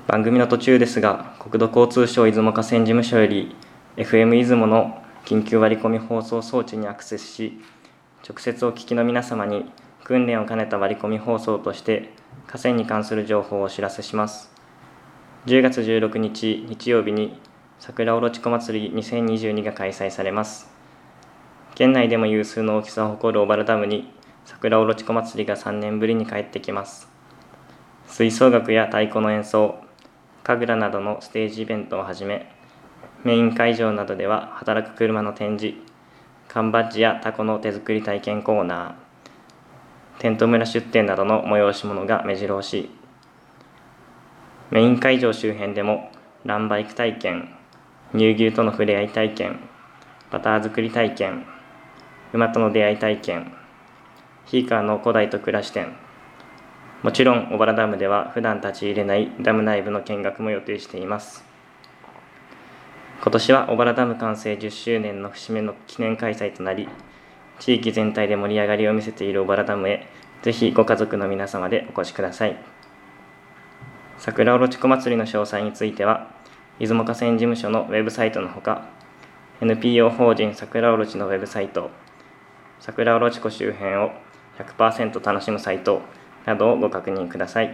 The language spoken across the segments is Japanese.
番組の途中ですが、国土交通省出雲河川事務所より FM 出雲の緊急割り込み放送装置にアクセスし、直接お聞きの皆様に訓練を兼ねた割り込み放送として河川に関する情報をお知らせします。10月16日日曜日に桜おろちこ祭り2022が開催されます。県内でも有数の大きさを誇る小原ダムに桜おろちこ祭りが3年ぶりに帰ってきます。吹奏楽や太鼓の演奏、神楽などのステージイベントをはじめ、メイン会場などでは働く車の展示、缶バッジやタコの手作り体験コーナー、テント村出店などの催し物が目白押し。メイン会場周辺でもランバイク体験、乳牛との触れ合い体験、バター作り体験、馬との出会い体験、ヒーカーの古代と暮らし展、もちろん小原ダムでは普段立ち入れないダム内部の見学も予定しています。今年は小原ダム完成10周年の節目の記念開催となり、地域全体で盛り上がりを見せている小原ダムへ、ぜひご家族の皆様でお越しください。桜おろちこ祭りの詳細については、出雲河川事務所のウェブサイトのほか、NPO 法人桜おろちのウェブサイト、桜おろちこ周辺を 100% 楽しむサイトなどをご確認ください。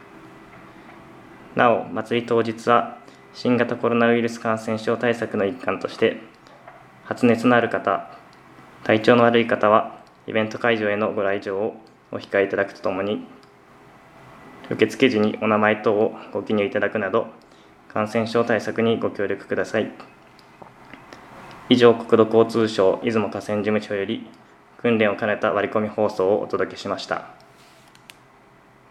なお、祭り当日は新型コロナウイルス感染症対策の一環として、発熱のある方、体調の悪い方はイベント会場へのご来場をお控えいただくとともに、受付時にお名前等をご記入いただくなど、感染症対策にご協力ください。以上、国土交通省出雲河川事務所より訓練を兼ねた割り込み放送をお届けしました。